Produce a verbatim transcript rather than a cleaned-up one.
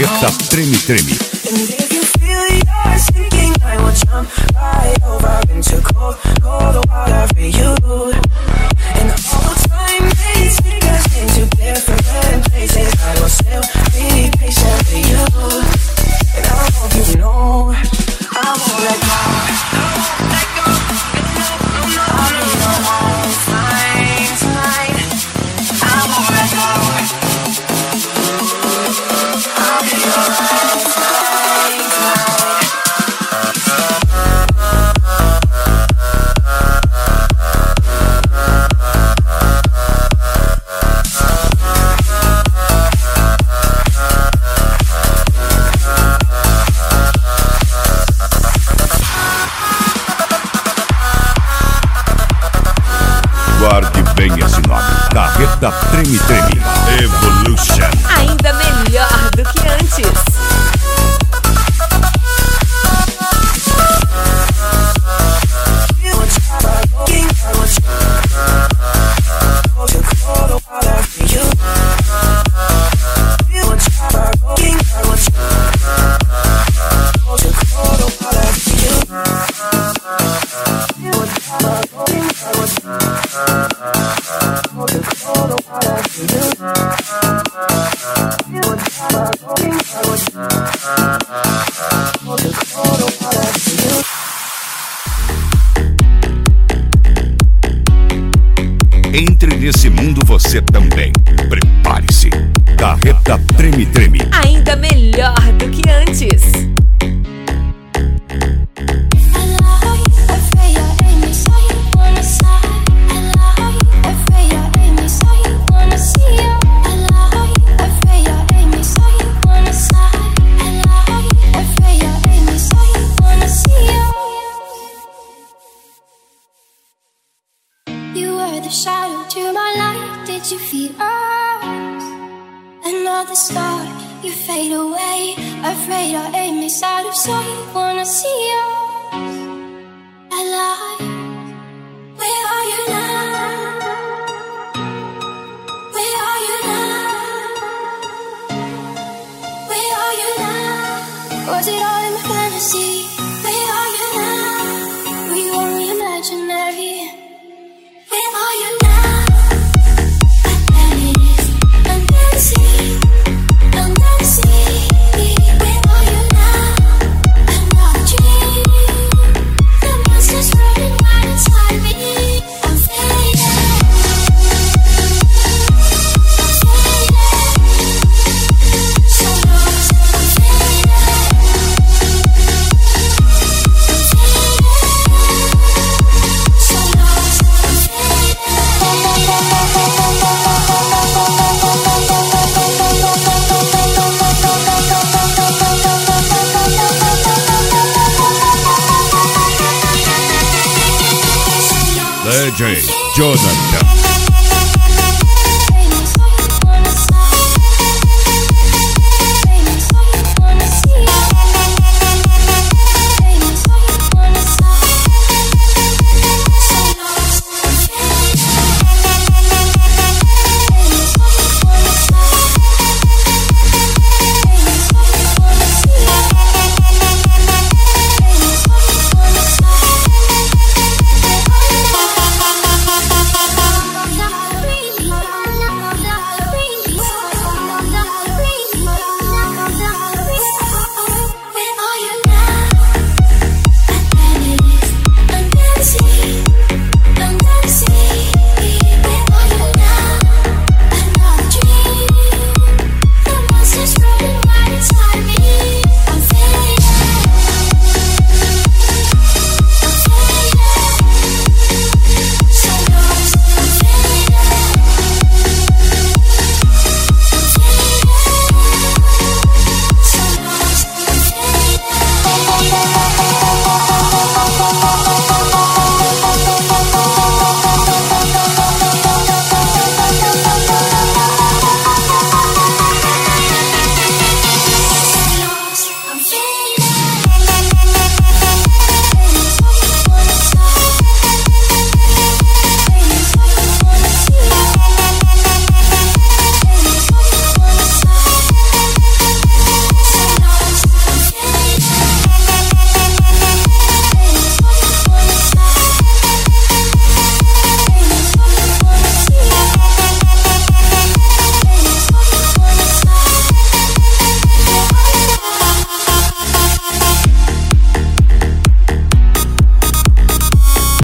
Carreta Treme Treme. Guarde bem esse nome. Carreta Treme Treme Evolution. Ainda melhor do que antes. Entre nesse mundo você também. Prepare-se. Carreta Treme Treme. Ainda melhor do que antes. You were the shadow to my light. Did you feel us? Another star, you fade away. Afraid our aim is out of sight. Wanna see us alive. Where are you now? Where are you now? Where are you now? Was it all in my fantasy? Where are you now? Were you only imaginary? Where are you now? And it is under the sea, under the sea. Where are you now? Another dream. The monster's running wild inside me. I'm faded. I'm faded. So lost, I'm faded. D J Jonathan.